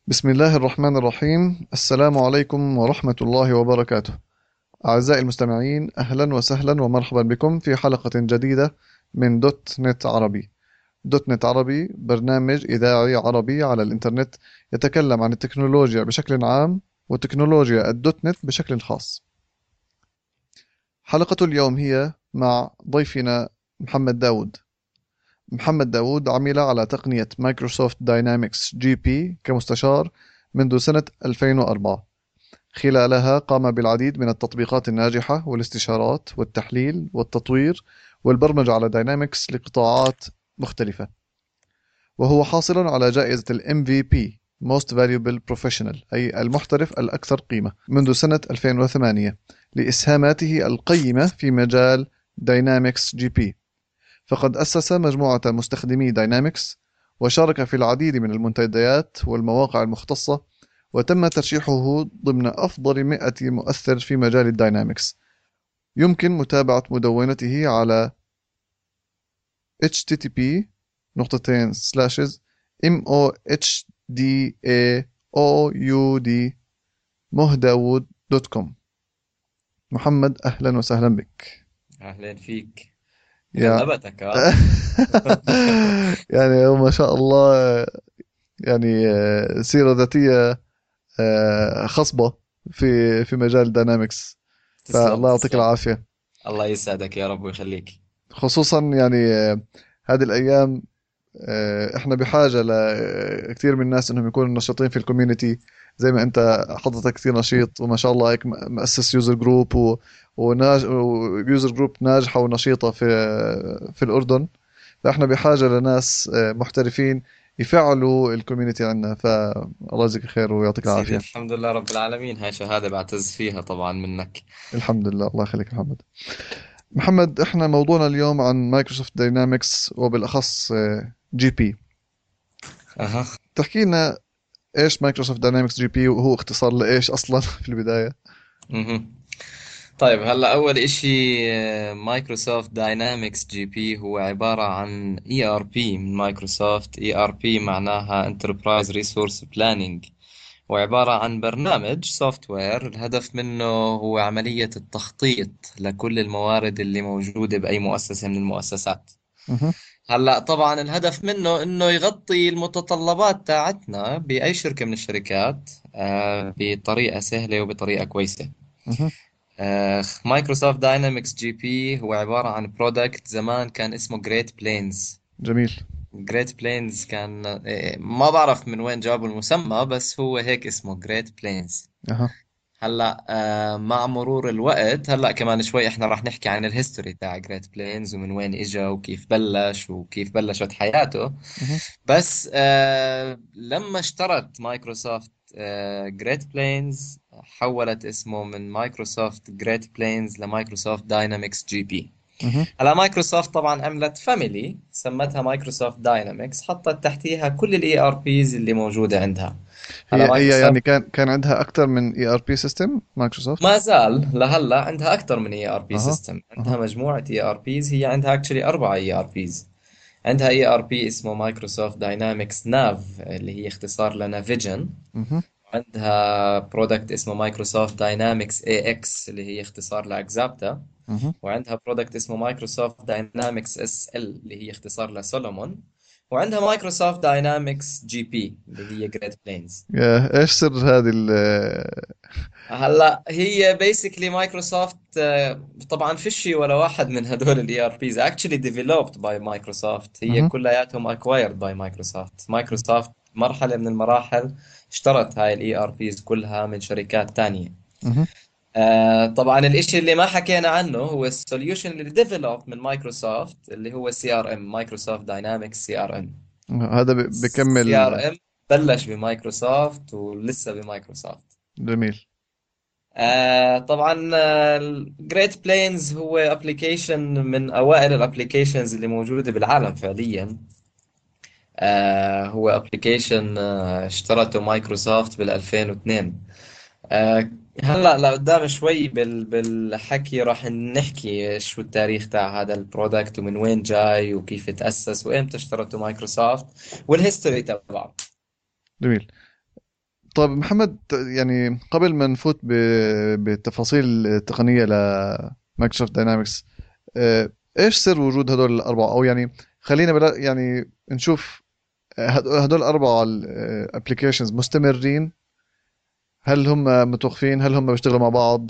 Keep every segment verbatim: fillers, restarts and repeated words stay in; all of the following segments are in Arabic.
بسم الله الرحمن الرحيم. السلام عليكم ورحمة الله وبركاته. أعزائي المستمعين، أهلا وسهلا ومرحبا بكم في حلقة جديدة من دوت نت عربي. دوت نت عربي برنامج إذاعي عربي على الإنترنت يتكلم عن التكنولوجيا بشكل عام وتكنولوجيا الدوت نت بشكل خاص. حلقة اليوم هي مع ضيفنا محمد داود. محمد داود عمل على تقنية مايكروسوفت داينامكس جي بي كمستشار منذ سنة ألفين وأربعة. خلالها قام بالعديد من التطبيقات الناجحة والاستشارات والتحليل والتطوير والبرمجة على داينامكس لقطاعات مختلفة، وهو حاصل على جائزة ال إم في بي Most Valuable Professional، أي المحترف الأكثر قيمة، منذ سنة ألفين وثمانية لإسهاماته القيمة في مجال داينامكس جي بي. فقد أسس مجموعة مستخدمي داينامكس وشارك في العديد من المنتديات والمواقع المختصة، وتم ترشيحه ضمن أفضل مئة مؤثر في مجال الداينامكس. يمكن متابعة مدونته على http نقطتين سلاشز mohdaoud مهداود دوت كوم. محمد، أهلا وسهلا بك. أهلين فيك. يا غلبتك ها. يعني ما شاء الله، يعني آه، سيرة ذاتية آه، خصبة في في مجال داينامكس، تسلم فالله يعطيك تسلم. العافية. الله يسعدك يا رب ويخليك. خصوصا يعني آه، هذه الأيام آه، احنا بحاجة لكثير من الناس انهم يكونوا نشيطين في الكوميونتي، زي ما انت حضرتك كثير نشيط وما شاء الله هيك مؤسس يوزر جروب و وناج... ويوزر جروب ناجحة ونشيطة في في الأردن. فاحنا بحاجة لناس آه، محترفين يفعلوا الكوميونتي عندنا، فالله يجزيك خير ويعطيك سيدي العافية. الحمد لله رب العالمين، هاي شهادة بعتز فيها طبعا منك. الحمد لله، الله يخليك محمد. محمد، احنا موضوعنا اليوم عن مايكروسوفت داينامكس وبالأخص جي بي. أها. تحكي لنا ايش مايكروسوفت داينامكس جي بي، وهو اختصار لايش اصلا في البداية؟ مهم. طيب هلا أول إشي، مايكروسوفت داينامكس جي بي هو عبارة عن إي آر بي من مايكروسوفت. إي آر بي معناها Enterprise Resource Planning، وعبارة عن برنامج سوفت وير. الهدف منه هو عملية التخطيط لكل الموارد اللي موجودة بأي مؤسسة من المؤسسات. اها. هلا طبعا الهدف منه انه يغطي المتطلبات تاعتنا بأي شركة من الشركات آه، بطريقة سهلة وبطريقة كويسة. اها. آه، مايكروسوفت داينامكس جي بي هو عبارة عن برودكت زمان كان اسمه جريت بلينز. جميل. جريت بلينز كان آه، ما بعرف من وين جابوا المسمى، بس هو هيك اسمه جريت بلينز. اها. هلا آه مع مرور الوقت، هلا كمان شوي احنا راح نحكي عن الهيستوري تاع جريت بلينز ومن وين اجا وكيف بلش وكيف بلشت حياته. اها. بس آه لما اشترت مايكروسوفت آه جريت بلينز، حولت اسمه من مايكروسوفت جريت بلينز لمايكروسوفت داينامكس جي بي. اها. هلا مايكروسوفت طبعا عملت فاميلي سمتها مايكروسوفت داينامكس، حطت تحتيها كل الاي ار بيز اللي موجودة عندها. هلا هي هي مايكروسوفت يعني كان كان عندها اكثر من اي ار بي سيستم مايكروسوفت؟ ما زال لهلا عندها اكثر من اي ار بي اها. سيستم. عندها اها. مجموعه اي ار بيز، هي عندها اكشلي اربع اي ار بيز. عندها اي ار بي اسمه مايكروسوفت داينامكس ناف اللي هي اختصار لنافيجن. اها. عندها برودكت اسمه مايكروسوفت داينامكس اي اكس اللي هي اختصار لاكزابتا. اها. وعندها برودكت اسمه مايكروسوفت داينامكس اس ال اللي هي اختصار لسولومون. وعندها مايكروسوفت داينامكس جي بي اللي هي جريت بلينز. يا ايش سر هذه ال هلا هي بيسكلي مايكروسوفت طبعا فيش ولا واحد من هدول الاي ار بيز اكشلي ديفلوبد باي مايكروسوفت، هي اها. كلياتهم اكوايرد باي مايكروسوفت. مايكروسوفت مرحله من المراحل اشترت هاي الاي ار بيز كلها من شركات تانية. اها. آه طبعا الاشي اللي ما حكينا عنه هو السوليوشن اللي ديفلوب من مايكروسوفت اللي هو سي ار ام، مايكروسوفت داينامكس سي ار ام. هذا ب- سي ار بكمل. ام بلش بمايكروسوفت ولسه بمايكروسوفت. جميل. آه طبعا جريت بلينز هو ابلكيشن من اوائل الابلكيشنز اللي موجوده بالعالم فعليا. آه هو ابلكيشن آه اشترته مايكروسوفت بال ألفين واثنين. آه هلا لقدام شوي بال بالحكي راح نحكي شو التاريخ تاع هذا البرودكت ومن وين جاي وكيف تأسس وامتى اشترته مايكروسوفت والهيستوري تبعه. جميل. طيب محمد، يعني قبل ما نفوت ب- بالتفاصيل التقنية لمايكروسوفت داينامكس، آه، ايش سر وجود هدول الأربعة؟ أو يعني خلينا بلا يعني نشوف هد- هدول الأربعة الابلكيشنز مستمرين؟ هل هم متوقفين؟ هل هم بيشتغلوا مع بعض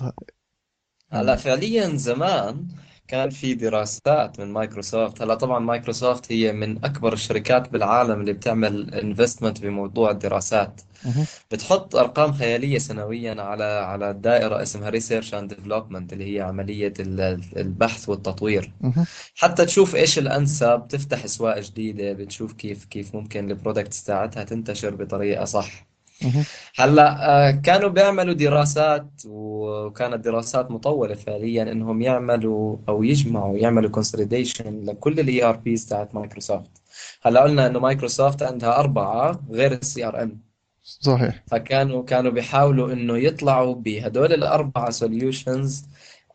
هلا يعني؟ فعليا زمان كان في دراسات من مايكروسوفت. هلا طبعا مايكروسوفت هي من اكبر الشركات بالعالم اللي بتعمل انفستمنت بموضوع الدراسات. مهم. بتحط ارقام خياليه سنويا على على الدائره اسمها ريسيرش اند ديفلوبمنت، اللي هي عمليه ال- البحث والتطوير، مهم. حتى تشوف ايش الانسب، تفتح اسواق جديده، بتشوف كيف كيف ممكن البرودكتس تاعتها تنتشر بطريقه صح. مهم. هلا آه، كانوا بيعملوا دراسات، وكانت دراسات مطولة فعليا، انهم يعملوا او يجمعوا يعملوا كونسوليديشن لكل الاي ار بيز تاعت مايكروسوفت. هلا قلنا انه مايكروسوفت عندها اربعة غير السي ار ام، صحيح. فكانوا كانوا بيحاولوا انه يطلعوا بهدول الاربعة سوليوشنز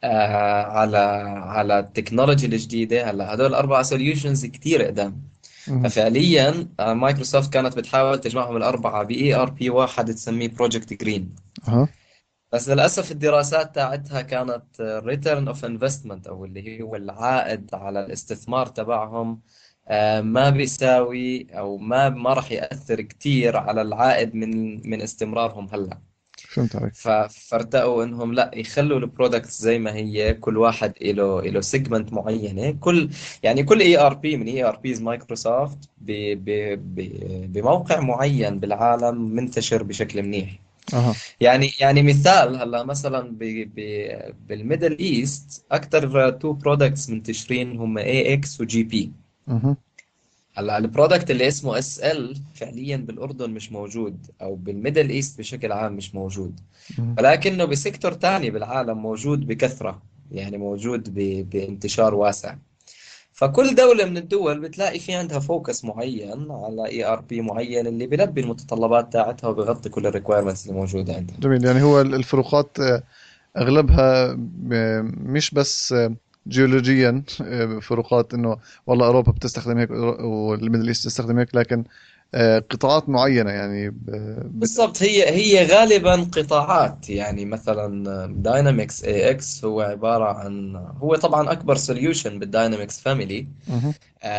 على على التكنولوجي الجديدة. هلا هدول الاربعة سوليوشنز كثير قدام، مهم. ففعليا آه، مايكروسوفت كانت بتحاول تجمعهم الأربعة بإي آر بي واحد تسميه بروجكت جرين. أها. بس للأسف الدراسات تاعتها كانت ريتيرن اوف انفستمنت، أو اللي هو العائد على الاستثمار تبعهم، آه، ما بيساوي أو ما ما راح يأثر كتير على العائد من من استمرارهم هلا. فهمت عليك. ف- فارتقوا انهم لا يخلوا البرودكت زي ما هي، كل واحد له له سيجمنت معينه. كل يعني كل اي ار بي من اي ار بيز مايكروسوفت ب- ب- ب- بموقع معين بالعالم منتشر بشكل منيح. أها. يعني يعني مثال هلا مثلا ب ب بالميدل ايست اكثر تو برودكتس منتشرين هم اي اكس وجي بي. مهم. هلا البرودكت اللي اسمه اس ال فعليا بالاردن مش موجود، او بالميدل ايست بشكل عام مش موجود، مهم. ولكنه بسيكتور تاني بالعالم موجود بكثرة، يعني موجود ب... بانتشار واسع. فكل دولة من الدول بتلاقي في عندها فوكس معين على اي ار بي معين اللي بيلبي المتطلبات تاعتها وبيغطي كل الريكويرمنتس اللي موجودة عندها. جميل. يعني هو الفروقات آه، اغلبها ب- مش بس آه، جيولوجيا، آه، فروقات انه والله اوروبا بتستخدم هيك والميدل ايست تستخدم هيك، لكن آه، قطاعات معينة يعني ب... ب... بالضبط، هي هي غالبا قطاعات. يعني مثلا داينامكس اي اكس هو عبارة عن، هو طبعا اكبر سوليوشن بالداينامكس فاميلي، مهم.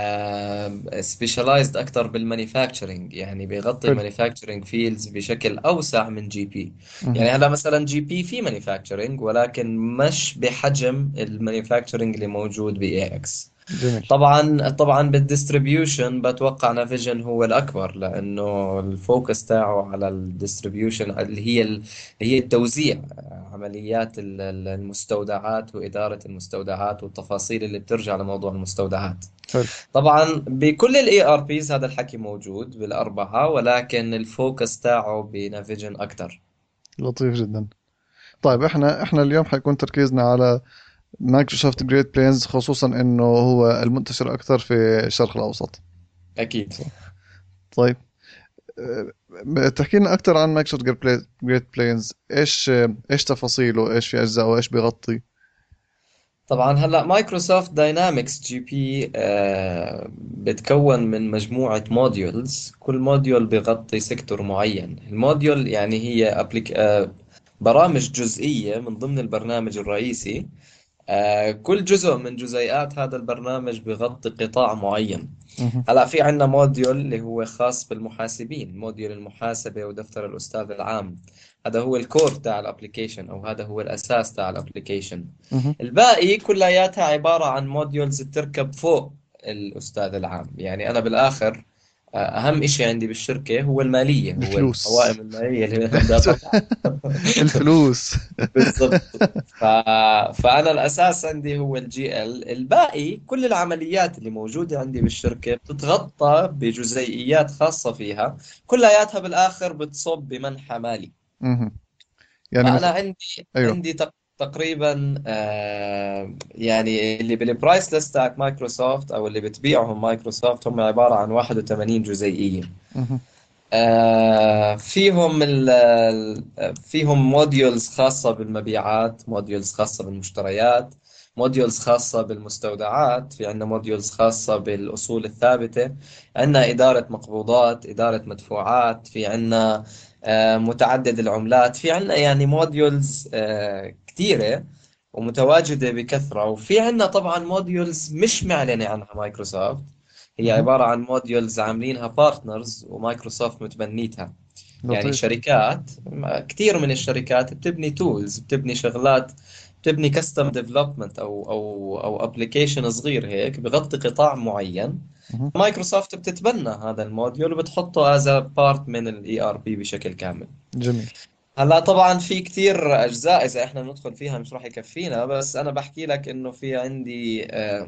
سبيشالايزد اكثر بالمانيفاكتشرنج، يعني بيغطي حلو. المانيفاكتشرنج فيلدز بشكل اوسع من جي بي. مهم. يعني هلا مثلا جي بي في مانيفاكتشرنج، ولكن مش بحجم المانيفاكتشرنج اللي موجود باي اكس. جميل. طبعا طبعا بالديستريبيوشن بتوقع نافيجن هو الاكبر، لانه الفوكس تاعه على الديستريبيوشن اللي هي ال- اللي هي التوزيع، عمليات ال- ال- المستودعات واداره المستودعات والتفاصيل اللي بترجع لموضوع المستودعات. حلو. طبعا بكل الاي ار بيز هذا الحكي موجود بالاربعه، ولكن الفوكس تاعه بنافيجن اكثر. لطيف جدا. طيب احنا احنا اليوم حيكون تركيزنا على مايكروسوفت جريت بلينز، خصوصا انه هو المنتشر اكثر في الشرق الاوسط. اكيد. صح. طيب، أه، تحكي لنا اكثر عن مايكروسوفت جريت بلينز. ايش ايش تفاصيله؟ ايش في اجزاء وايش بيغطي؟ طبعا هلا مايكروسوفت داينامكس جي بي بتكون من مجموعة موديولز، كل موديول بيغطي سيكتور معين. الموديول يعني هي أبليك آه، برامج جزئية من ضمن البرنامج الرئيسي. آه، كل جزء من جزيئات هذا البرنامج بيغطي قطاع معين. مهم. هلا في عندنا موديول اللي هو خاص بالمحاسبين، موديول المحاسبة ودفتر الأستاذ العام. هذا هو الكور تاع الابليكيشن، او هذا هو الاساس تاع الابليكيشن. مهم. الباقي كلياتها عبارة عن موديولز بتركب فوق الأستاذ العام. يعني أنا بالآخر آه، أهم إشي عندي بالشركة هو المالية، هو الفلوس. القوائم المالية اللي بدها أطلع. الفلوس. بالضبط. ف... فأنا الأساس عندي هو الجي ال. الباقي كل العمليات اللي موجودة عندي بالشركة بتتغطى بجزيئيات خاصة فيها، كلياتها بالآخر بتصب بمنحى مالي. مهم. يعني فأنا مثلا. عندي ايوه. عندي تق- تقريبا آه يعني اللي بالبرايس ليست تاعت مايكروسوفت او اللي بتبيعهم مايكروسوفت هم عبارة عن واحد وثمانين جزيئية. مهم. آه فيهم ال ال- فيهم موديولز خاصة بالمبيعات، موديولز خاصة بالمشتريات، موديولز خاصة بالمستودعات، في عندنا موديولز خاصة بالأصول الثابتة، عندنا إدارة مقبوضات، إدارة مدفوعات، في عندنا آه، متعدد العملات. في عنا يعني موديولز كثيرة ومتواجدة بكثرة، وفي عنا طبعا موديولز مش معلنة عنها مايكروسوفت. هي مهم. عبارة عن موديولز عاملينها بارتنرز ومايكروسوفت متبنيتها. يعني لطيف. شركات، كثير من الشركات بتبني تولز، بتبني شغلات، بتبني كاستم ديفلوبمنت او او او ابلكيشن صغير هيك بغطي قطاع معين. مهم. مايكروسوفت بتتبنى هذا الموديول وبتحطه از بارت من الاي ار بي بشكل كامل. جميل. هلا طبعا في كتير اجزاء اذا احنا بندخل فيها مش راح يكفينا، بس انا بحكي لك انه في عندي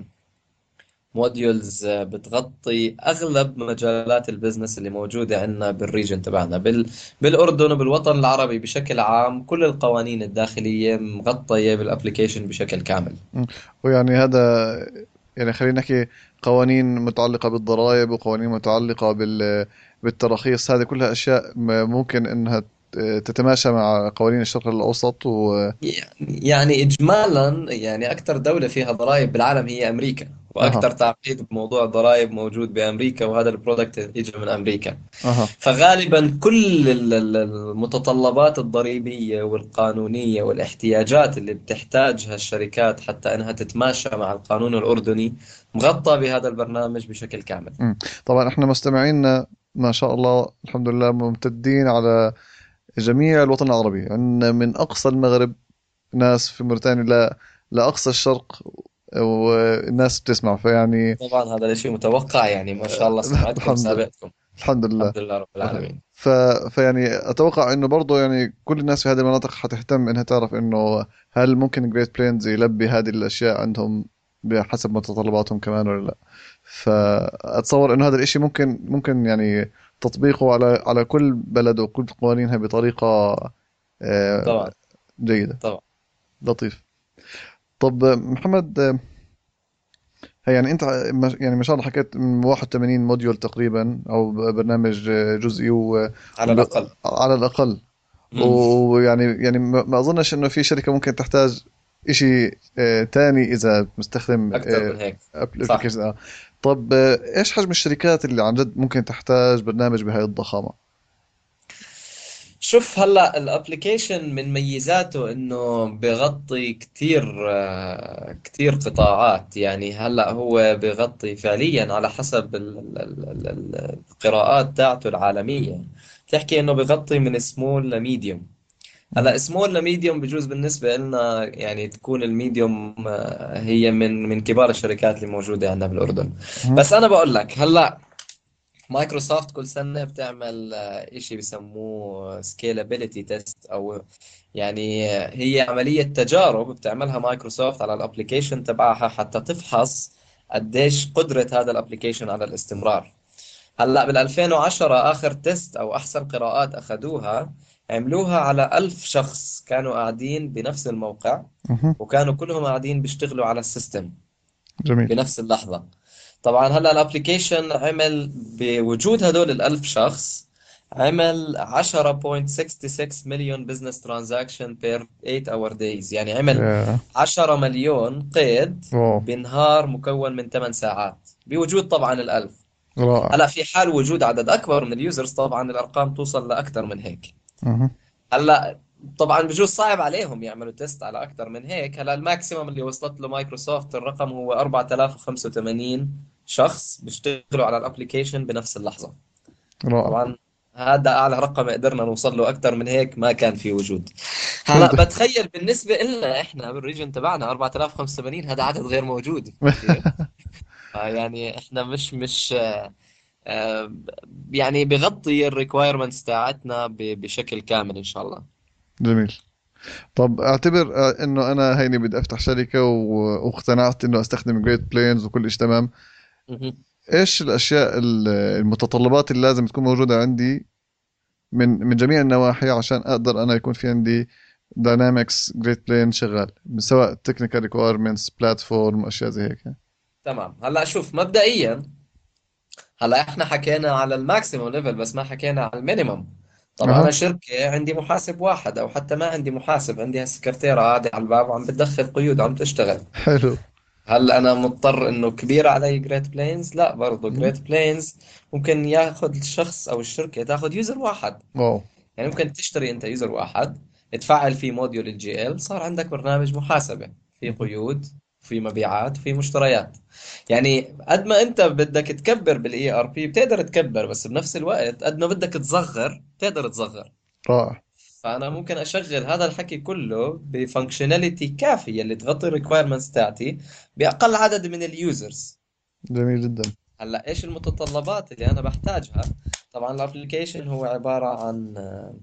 موديولز بتغطي اغلب مجالات البزنس اللي موجوده عندنا بالريجن تبعنا، بال بالاردن وبالوطن العربي بشكل عام. كل القوانين الداخليه مغطيه بالابليكيشن بشكل كامل. مم. ويعني هذا، يعني خلينا نحكي قوانين متعلقة بالضرائب وقوانين متعلقة بال بالتراخيص، هذه كلها أشياء م- ممكن إنها ت- تتماشى مع قوانين الشرق الأوسط و يعني إجمالا يعني أكثر دولة فيها ضرائب بالعالم هي أمريكا، أها. وأكثر تعقيد بموضوع الضرائب موجود بأمريكا، وهذا البرودكت إجى من أمريكا. أها. فغالبا كل ال- ال- المتطلبات الضريبية والقانونية والاحتياجات اللي بتحتاجها الشركات حتى أنها تتماشى مع القانون الأردني مغطى بهذا البرنامج بشكل كامل. مم. طبعا احنا مستمعينا ما شاء الله الحمد لله ممتدين على جميع الوطن العربي، عندنا من أقصى المغرب ناس في موريتانيا ل... لأقصى الشرق، والناس بتسمع فيعني. طبعا هذا الشيء متوقع، يعني ما شاء الله سمعتكم الحمد لله. سابقكم. الحمد لله. الحمد لله رب العالمين. ف... فيعني اتوقع انه برضه يعني كل الناس في هذه المناطق حتهتم انها تعرف انه هل ممكن جريت بلينز يلبي هذه الاشياء عندهم بحسب متطلباتهم كمان ولا لا. فاتصور انه هذا الاشي ممكن ممكن يعني تطبيقه على على كل بلد وكل قوانينها بطريقة آه، طبعا. جيدة. طبعا. لطيف. طب محمد، هي يعني انت ما- يعني ما شاء الله حكيت من واحد وثمانين موديول تقريبا او برنامج جزئي و... على وب... الأقل. على الاقل. مم. ويعني يعني ما ما اظنش انه في شركه ممكن تحتاج اشي آه، تاني اذا مستخدم أكثر من هيك. صح. ابلكيشن. طب آه، ايش حجم الشركات اللي عن جد ممكن تحتاج برنامج بهاي الضخامه؟ شوف هلا الابلكيشن من ميزاته انه بغطي كتير آه، كتير قطاعات. يعني هلا هو بغطي فعليا على حسب ال- ال- ال- ال- القراءات تاعته العالمية، تحكي انه بغطي من سمول لميديوم. مهم. هلا سمول لميديوم بجوز بالنسبة لنا يعني تكون الميديوم آه، هي من من كبار الشركات اللي موجودة عندنا بالأردن. مهم. بس أنا بقول لك هلا مايكروسوفت كل سنة بتعمل آه، إشي بسموه scalability test، أو يعني آه، هي عملية تجارب بتعملها مايكروسوفت على الابليكيشن تبعها حتى تفحص قديش قدرة هذا الابليكيشن على الاستمرار. هلا بال ألفين وعشرة آخر تيست أو أحسن قراءات أخذوها عملوها على ألف شخص كانوا قاعدين بنفس الموقع، مهم. وكانوا كلهم قاعدين بيشتغلوا على السيستم جميل. بنفس اللحظة. طبعا هلا الابليكيشن عمل بوجود هدول الألف شخص، عمل عشرة فاصلة ستة ستة مليون بزنس ترانزاكشن بير ثمانية اور دايز. يعني عمل يا عشرة مليون قيد واو. بنهار مكون من ثماني ساعات بوجود طبعا الألف. رائع. هلا في حال وجود عدد أكبر من اليوزرز طبعا الأرقام توصل لأكثر من هيك. مهم. هلا طبعا بجوز صعب عليهم يعملوا تيست على اكثر من هيك. هلا الماكسيمم اللي وصلت له مايكروسوفت الرقم هو أربعة آلاف وخمسة وثمانين شخص بيشتغلوا على الابليكيشن بنفس اللحظة. رائع. طبعا هذا اعلى رقم قدرنا نوصل له، اكثر من هيك ما كان في وجود. هلا الحمد بتخيل بالنسبة لنا احنا بالريجن تبعنا أربعة آلاف وخمسة وثمانين هذا عدد غير موجود. كيف؟ لله. يعني احنا مش مش آه، يعني بغطي الريكوايرمنتس تاعتنا ب- بشكل كامل ان شاء الله. جميل. طب اعتبر آه، انه انا هيني بدي افتح شركة و- واقتنعت انه استخدم جريت بلينز وكل شيء تمام. مهم. ايش الاشياء ال- المتطلبات اللي لازم تكون موجودة عندي من من جميع النواحي عشان اقدر انا يكون في عندي داينامكس جريت بلين شغال، سواء تكنيكال ريكويرمنتس بلاتفورم اشياء زي هيك. تمام. هلا شوف مبدئيا، هلا احنا حكينا على الماكسيموم ليفل بس ما حكينا على المينيمم. طبعا انا اها. شركة عندي محاسب واحد او حتى ما عندي محاسب، عندي هالسكرتيرة قاعدة على الباب وعم بتدخل قيود وعم تشتغل. حلو. هل انا مضطر انه كبير علي جريت بلينز؟ لا، برضه مم. جريت بلينز ممكن ياخذ الشخص او الشركة تاخذ يوزر واحد. واو. يعني ممكن تشتري انت يوزر واحد، تفعل فيه موديول الجي ال، صار عندك برنامج محاسبة في مهم. قيود، في مبيعات، في مشتريات. يعني قد ما انت بدك تكبر بالاي ار بي بتقدر تكبر، بس بنفس الوقت قد ما بدك تصغر بتقدر تصغر. رائع. فانا ممكن اشغل هذا الحكي كله بفانكشناليتي كافيه اللي تغطي الريكويرمنتس تاعتي باقل عدد من اليوزرز. جميل جدا. هلا ايش المتطلبات اللي انا بحتاجها؟ طبعا الابلكيشن هو عباره عن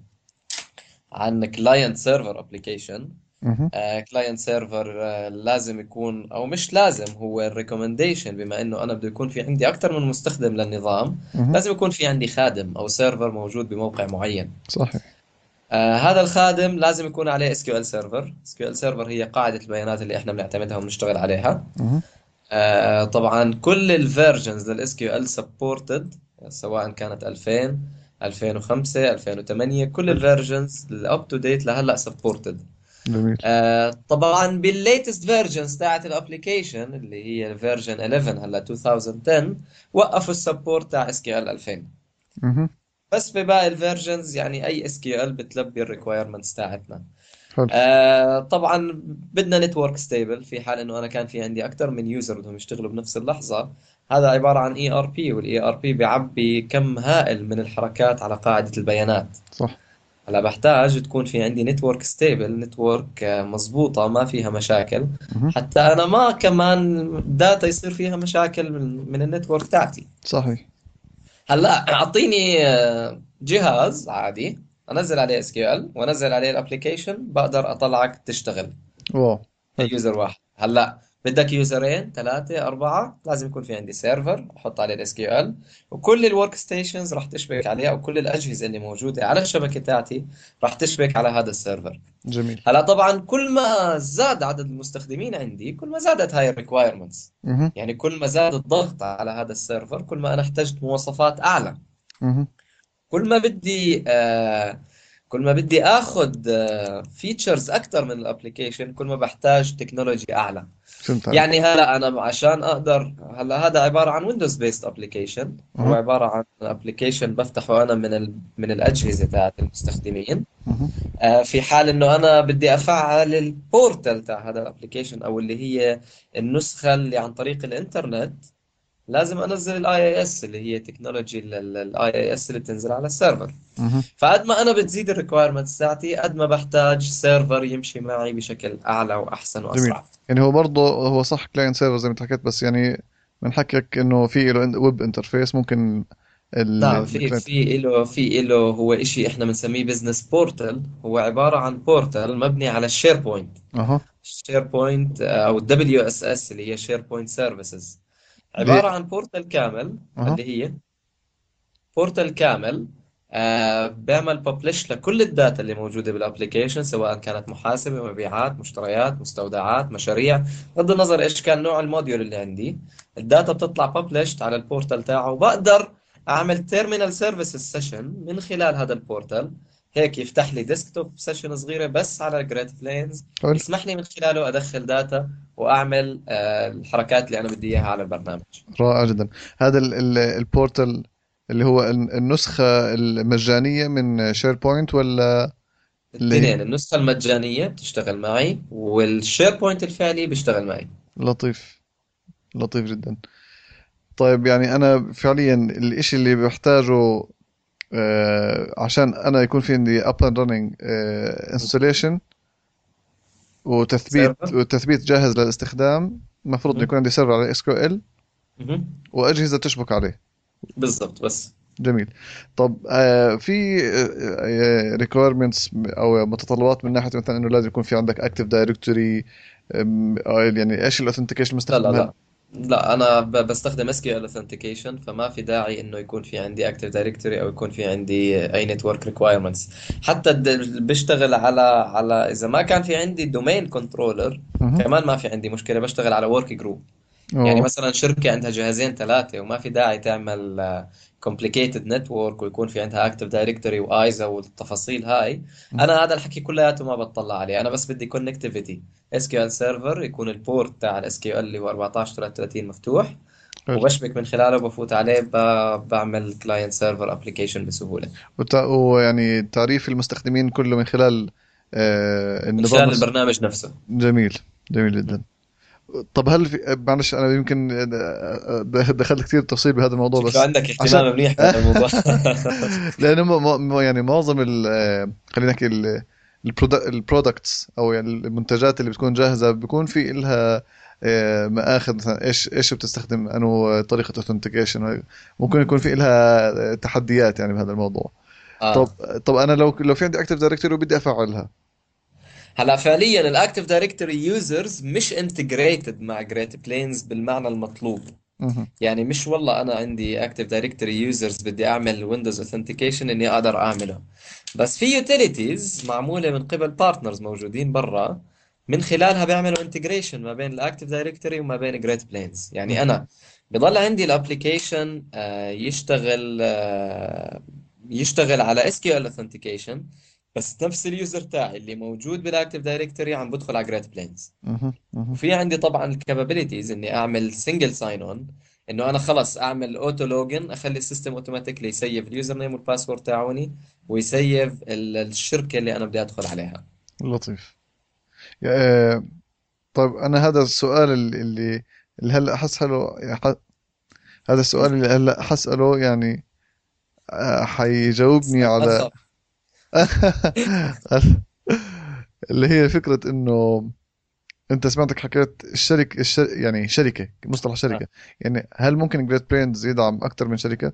عن كلاينت سيرفر ابلكيشن. مهم. كلاينت سيرفر لازم يكون، او مش لازم، هو الريكومنديشن بما انه انا بده يكون في عندي اكثر من مستخدم للنظام، مهم. لازم يكون في عندي خادم او سيرفر موجود بموقع معين. صحيح. آه هذا الخادم لازم يكون عليه اس كيو ال سيرفر. اس كيو ال سيرفر هي قاعدة البيانات اللي احنا بنعتمدها وبنشتغل عليها. مهم. آه طبعا كل الفيرجنز للاس كيو ال سبورتد، سواء كانت ألفين، ألفين وخمسة، ألفين وثمانية، كل حلو. الفيرجنز الاب تو ديت لهلا سبورتد. جميل. آه طبعا بالليتست فيرجنز تاعت الابلكيشن اللي هي الفيرجن إحدى عشر هلا ألفين وعشرة، وقفوا السبورت تاع اس كيو ال ألفين. مهم. بس بباقي الفيرجنز يعني اي اس كيو ال بتلبي الريكويرمنتس تاعتنا. حلو. آه طبعا بدنا نتورك ستيبل في حال انه انا كان في عندي اكثر من يوزر بدهم يشتغلوا بنفس اللحظه. هذا عباره عن اي ار بي، والاي ار بي بيعبي كم هائل من الحركات على قاعده البيانات. صح. هلا بحتاج تكون في عندي نتورك ستيبل، نتورك مضبوطه ما فيها مشاكل، مهم. حتى انا ما كمان داتا يصير فيها مشاكل من, من النتورك تاعتي. صحيح. هلا اعطيني آه، جهاز عادي، انزل عليه اس كيو ال وانزل عليه الابليكيشن، بقدر اطلعك تشتغل واو. حلو. يوزر واحد. هلا بدك يوزرين، ثلاثة، أربعة، لازم يكون في عندي سيرفر أحط عليه الاس كيو ال، وكل الورك ستيشنز راح تشبك عليها، وكل الأجهزة اللي موجودة على الشبكة تاعتي راح تشبك على هذا السيرفر. جميل. هلا طبعا كل ما زاد عدد المستخدمين عندي كل ما زادت هاي الريكوايرمنتس. مهم. يعني كل ما زاد الضغط على هذا السيرفر كل ما أنا احتجت مواصفات أعلى. مهم. كل ما بدي آه كل ما بدي اخذ فيتشرز اكثر من الابلكيشن كل ما بحتاج تكنولوجي اعلى. فهمت عليك. يعني هلا انا عشان اقدر، هلا هذا عباره عن ويندوز بيست ابلكيشن، هو مهم. عباره عن ابلكيشن بفتحه انا من ال من الاجهزه تاعت المستخدمين. مهم. آه في حال انه انا بدي افعل البورتال تاع هذا الابلكيشن، او اللي هي النسخه اللي عن طريق الانترنت، لازم انزل الاي اي اس اللي هي تكنولوجي الاي اي اس اللي بتنزل على السيرفر. مهم. فقد ما انا بتزيد الريكويرمنتس تاعتي قد ما بحتاج سيرفر يمشي معي بشكل اعلى واحسن جميل. واسرع. يعني هو برضه هو صح كلاينت سيرفر زي ما انت حكيت، بس يعني من حكيك انه في له ويب انترفيس ممكن نعم، في الكلاينت. في له في له هو إشي احنا بنسميه بزنس بورتال. هو عبارة عن بورتال مبني على الشير بوينت. اها. الشير بوينت او الدبليو اس اس اللي هي شير بوينت سيرفيسز. اللي. عبارة عن بورتال كامل، اها. اللي هي بورتال كامل آه بيعمل ببلش لكل الداتا اللي موجودة بالابليكيشن، سواء كانت محاسبة، مبيعات، مشتريات، مستودعات، مشاريع، بغض النظر ايش كان نوع الموديول اللي عندي. الداتا بتطلع ببلشت على البورتال تاعه، وبقدر اعمل تيرمينال سيرفيسز سيشن من خلال هذا البورتال. هيك يفتح لي ديسكتوب سيشن صغيرة بس على جريت بلينز، حلو. يسمح لي من خلاله ادخل داتا واعمل آه الحركات اللي انا بدي اياها على البرنامج. رائع جدا. هذا ال- ال- البورتال اللي هو ال- النسخة المجانية من شير بوينت ولا اللي هي؟ الاثنين، النسخة المجانية بتشتغل معي والشير بوينت الفعلي بيشتغل معي. لطيف. لطيف جدا. طيب يعني انا فعليا الاشي اللي بحتاجه آه عشان انا يكون في عندي up and running آه installation وتثبيت سيرفر. وتثبيت جاهز للاستخدام، المفروض إنه مهم. يكون عندي سيرفر على اس كيو ال مهم. واجهزة تشبك عليه. بالضبط بس. جميل. طب آه في آه ريكويرمنتس او متطلبات من ناحية مثلا انه لازم يكون في عندك اكتف دايركتوري، يعني ايش الاوثنتيكيشن لا لا المستخدم هل؟ لا لا انا ب- بستخدم اس كيو ال authentication، فما في داعي انه يكون في عندي اكتيف دايركتوري او يكون في عندي اي نتورك ريكوايرمنتس. حتى الد- بشتغل على على اذا ما كان في عندي دومين كنترولر اها. كمان ما في عندي مشكله، بشتغل على ورك جروب. يعني اوه. مثلا شركة عندها جهازين ثلاثة وما في داعي تعمل complicated network ويكون في عندها active directory وايزا والتفاصيل هاي. مهم. انا هذا الحكي كلياته ما بطلع عليه، انا بس بدي connectivity. اس كيو ال سيرفر يكون البورت تاع الاس كيو ال اللي هو أربعة عشر ثلاثة وثلاثين مفتوح، حلو. وبشبك من خلاله، بفوت عليه، ب- بعمل كلاينت سيرفر ابلكيشن بسهولة وت- ويعني تعريف المستخدمين كله من خلال آه، من النظام خلال نفسه. البرنامج نفسه. جميل. جميل م. جدا. طب هل في، معلش انا يمكن دخلت كثير تفصيل بهذا الموضوع شكله بس عندك عشان اهتمام منيح بهذا الموضوع. لانه م- م- يعني معظم ال آه، خلينا نحكي البرودكتس او يعني المنتجات اللي بتكون جاهزه بيكون في لها آه، مآخذ، مثلا ايش ايش بتستخدم، انه طريقه اوثنتيكيشن، ممكن يكون في لها تحديات يعني بهذا الموضوع. طب اه طب انا لو لو في عندي اكتف دايركتوري وبدي افعلها. هلا فعليا الاكتيف دايركتوري يوزرز مش انتجريتد مع جريت بلينز بالمعنى المطلوب. مهم. يعني مش والله انا عندي اكتيف دايركتوري يوزرز بدي اعمل ويندوز اوثنتيكيشن اني اقدر اعمله. بس في يوتيليتيز معموله من قبل بارتنرز موجودين برا، من خلالها بيعملوا انتجريشن ما بين الاكتيف دايركتوري وما بين جريت بلينز. يعني مهم. انا بضل عندي الابلكيشن يشتغل آه، يشتغل على اس كيو ال اوثنتيكيشن، بس نفس اليوزر تاعي اللي موجود بالاكتيف دايركتوري عم بدخل على جريت بلينز. مهم. مهم. وفي عندي طبعا الكابابيلتيز اني اعمل سنجل ساين اون، انه انا خلص اعمل اوتو لوجن، اخلي السيستم اوتوماتيكلي يسيف اليوزر نيم والباسورد تاعوني، ويسيف ال- الشركه اللي انا بدي ادخل عليها. لطيف. آه، طيب انا هذا السؤال اللي اللي اللي هلا حسأله يعني ح- هذا السؤال اللي هلا حسأله يعني آه، حيجاوبني اسال ما على تخاف. اللي هي فكرة انه انت سمعتك حكيت الشركة الشر... يعني شركة، مصطلح آه. شركة، يعني هل ممكن جريت برينز يدعم اكثر من شركة؟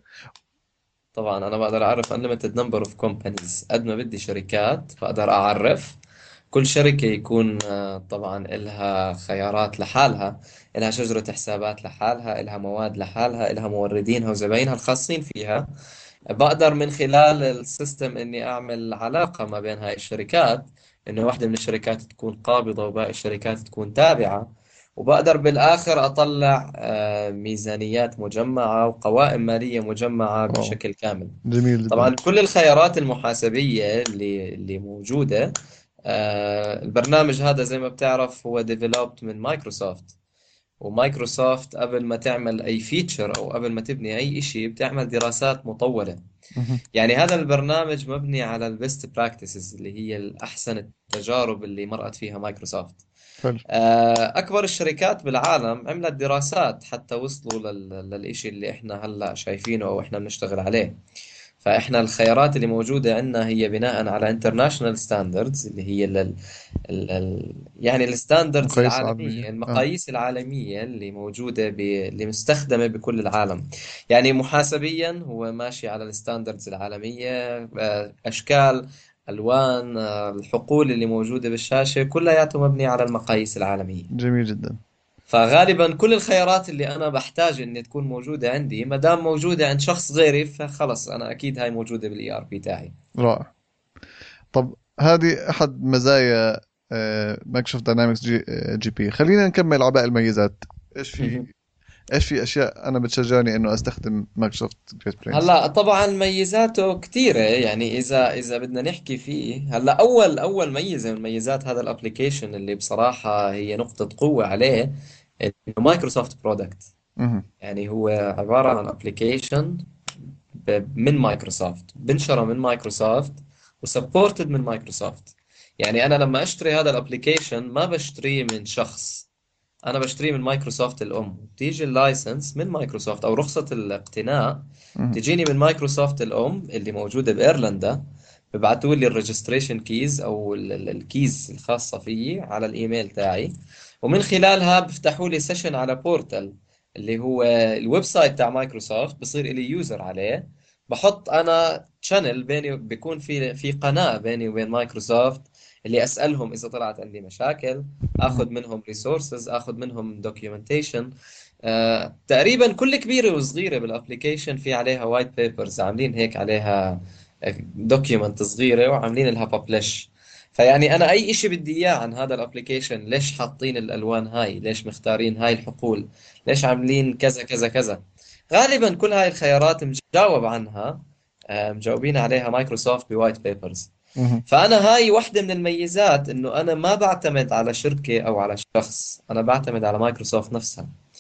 طبعا انا بقدر اعرف unlimited number of companies قد ما بدي شركات، بقدر اعرف كل شركة يكون آه، طبعا إلها خيارات لحالها، إلها شجرة حسابات لحالها، إلها مواد لحالها، إلها موردينها وزباينها الخاصين فيها. بقدر من خلال السيستم إني أعمل علاقة ما بين هاي الشركات، إنه واحدة من الشركات تكون قابضة وباقي الشركات تكون تابعة. وبقدر بالآخر أطلع آه، ميزانيات مجمعة وقوائم مالية مجمعة واو، بشكل كامل. جميل جدا. طبعا كل الخيارات المحاسبية اللي اللي موجودة، آه، البرنامج هذا زي ما بتعرف هو developed من مايكروسوفت. ومايكروسوفت قبل ما تعمل أي فيتشر أو قبل ما تبني أي إشي بتعمل دراسات مطولة. مهم. يعني هذا البرنامج مبني على البيست براكتسز اللي هي الأحسن التجارب اللي مرقت فيها مايكروسوفت. حلو. آه، أكبر الشركات بالعالم عملت دراسات حتى وصلوا لل- للإشي اللي إحنا هلأ شايفينه أو إحنا بنشتغل عليه. فإحنا الخيارات اللي موجودة عندنا هي بناء على international standards اللي هي ال ال ال يعني الستاندردز مقاييس العالمية، عالمية، اه. المقاييس العالمية اللي موجودة ب... اللي مستخدمة بكل العالم. يعني محاسبيا هو ماشي على الستاندردز العالمية، آه، أشكال، ألوان، آه، الحقول اللي موجودة بالشاشة كلياته مبني على المقاييس العالمية. جميل جدا. فغالبا كل الخيارات اللي انا بحتاج اني تكون موجوده عندي ما دام موجوده عند شخص غيري، فخلص انا اكيد هاي موجوده بالاي ار بي تاعي. رائع. طب هذه احد مزايا مايكروسوفت داينامكس جي, جي بي. خلينا نكمل على باقي الميزات. ايش في مهم. ايش في اشياء انا بتشجعني انه استخدم مايكروسوفت جريت برينز؟ هلا طبعا ميزاته كثيره، يعني اذا اذا بدنا نحكي فيه هلا، اول اول ميزه من ميزات هذا الابلكيشن اللي بصراحه هي نقطه قوه عليه، انه مايكروسوفت برودكت. مهم. يعني هو عباره عن ابلكيشن من مايكروسوفت، بنشره من مايكروسوفت، وسبورتد من مايكروسوفت. يعني انا لما اشتري هذا الابليكيشن ما بشتريه من شخص، انا بشتريه من مايكروسوفت الام. بتيجي اللايسنس من مايكروسوفت او رخصة الاقتناء مهم. تجيني من مايكروسوفت الام اللي موجودة بايرلندا. ببعثوا لي الريجستريشن كيز او ال- ال- الكيز الخاصة فيي على الايميل تاعي، ومن خلالها بفتحوا لي سيشن على بورتال اللي هو الويب سايت تاع مايكروسوفت، بصير لي يوزر عليه. بحط انا تشانل بيني، بيكون في في قناة بيني وبين مايكروسوفت اللي اسالهم اذا طلعت عندي مشاكل، مهم. اخذ منهم ريسورسز، اخذ منهم دوكيومنتيشن. آه، تقريبا كل كبيره وصغيره بالابليكيشن في عليها وايت بيبرز، عاملين هيك عليها دوكيومنت صغيره وعاملين لها ببلش. فيعني انا اي اشي بدي اياه عن هذا الابليكيشن، ليش حاطين الالوان هاي، ليش مختارين هاي الحقول، ليش عاملين كذا كذا كذا، غالبا كل هاي الخيارات مجاوب عنها، آه، مجاوبين عليها مايكروسوفت بوايت بيبرز. مهم. فأنا هاي واحدة من الميزات، إنه أنا ما بعتمد على شركة أو على شخص، أنا بعتمد على مايكروسوفت نفسها.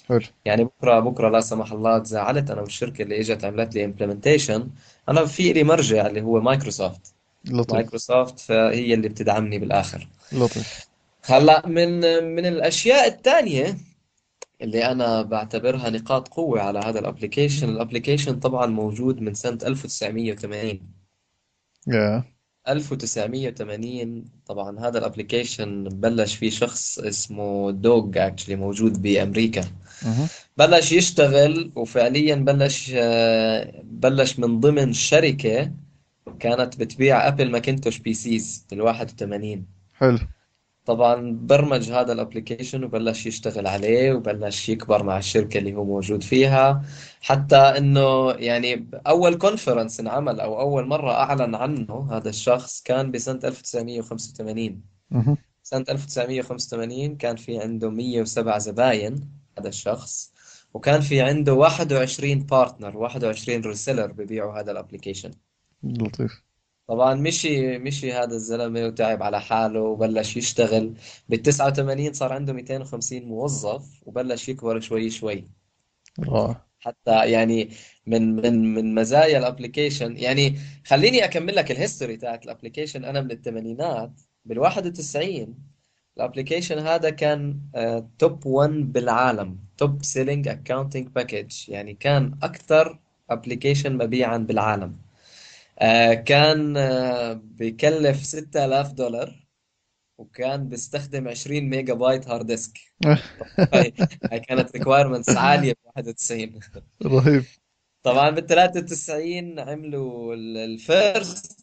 حلو. يعني بكره بكره لا سمح الله تزعلت انا والشركه اللي اجت عملت لي امبلمنتيشن، انا في لي مرجع اللي هو مايكروسوفت. لطيف. مايكروسوفت فهي اللي بتدعمني بالاخر. لطيف. هلا من من الاشياء الثانيه اللي انا بعتبرها نقاط قوه على هذا الابليكيشن، الابليكيشن طبعا موجود من سنه ألف وتسعمية وثمانين. يا. ألف وتسعمية وثمانين طبعا هذا الابليكيشن بلش فيه شخص اسمه دوغ اكشلي موجود بامريكا. اها. بلش يشتغل وفعليا بلش آه، بلش من ضمن شركة كانت بتبيع ابل ماكنتوش بي سيز بال واحد وثمانين. حلو. طبعا برمج هذا الابليكيشن وبلش يشتغل عليه وبلش يكبر مع الشركة اللي هو موجود فيها، حتى انه يعني اول كونفرنس انعمل او اول مرة اعلن عنه هذا الشخص كان بسنة ألف وتسعمية وخمسة وثمانين. اها. سنة ألف وتسعمية وخمسة وثمانين كان في عنده مية وسبعة زباين هذا الشخص، وكان في عنده واحد وعشرين بارتنر واحد وعشرين ريسيلر ببيعوا هذا الابليكيشن. لطيف. طبعا مشي مشي هذا الزلمة وتعب على حاله وبلش يشتغل. بال تسعة وثمانين صار عنده مئتين وخمسين موظف وبلش يكبر شوي شوي. رائع. حتى يعني من من من مزايا الابليكيشن يعني، خليني اكمل لك الهيستوري تاعت الابليكيشن. انا من الثمانينات بال واحد وتسعين الابليكيشن هذا كان توب واحد بالعالم، توب سيلينج اكاونتنج باكج، يعني كان اكثر ابليكيشن مبيعا بالعالم. آه، كان آه، بكلف ستة آلاف دولار وكان بيستخدم عشرين ميجا بايت هارد ديسك. هاي هاي كانت ريكوايرمنتس عالية ب واحد وتسعين. رهيب. طبعا بال ثلاثة وتسعين عملوا الفيرست